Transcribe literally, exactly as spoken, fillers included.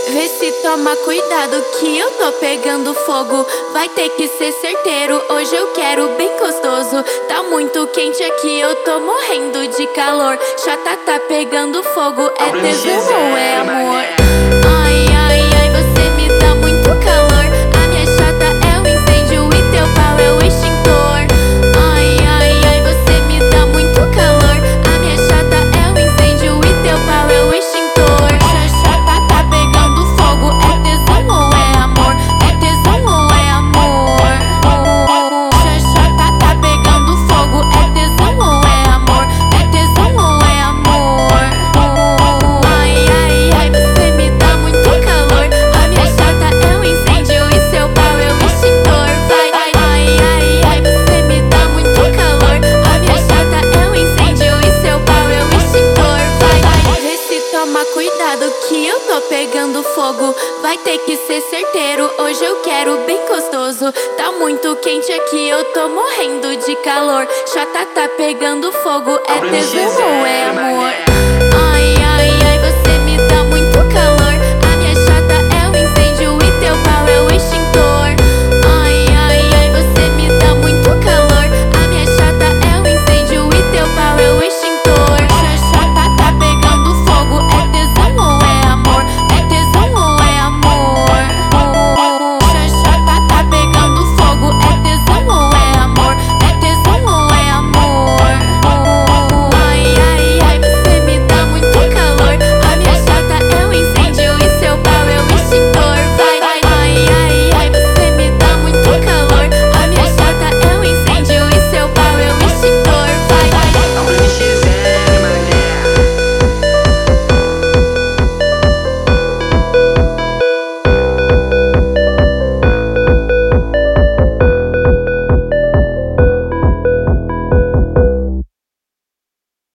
Vê se toma cuidado que eu tô pegando fogo. Vai ter que ser certeiro, hoje eu quero bem gostoso. Tá muito quente aqui, eu tô morrendo de calor. Chata tá pegando fogo, é tesão ou é amor? Ai, ai, ai, você me dá muito calor. A minha chata é o incêndio e teu pau é o extintor. Ai, ai, ai, você me dá muito calor. A minha chata é o incêndio e teu pau é o extintor. Chata tá pegando fogo, é tesão ou é amor? É tesão ou é amor? Chata tá pegando fogo, é tesão ou é amor? É tesão ou é amor? Ai, ai, ai, você me dá muito calor. A minha chata é um incêndio e seu pau é o extintor. Vai, vai, ai, ai, ai, você me dá muito calor. A minha chata é um incêndio e seu pau é o extintor. Vai, vai, vê se toma cuidado que eu tô pegando fogo. Vai ter que ser certeiro, hoje eu quero bem gostoso. Tá muito quente aqui, eu tô morrendo de calor. Chata tá pegando fogo, é tesão ou é amor?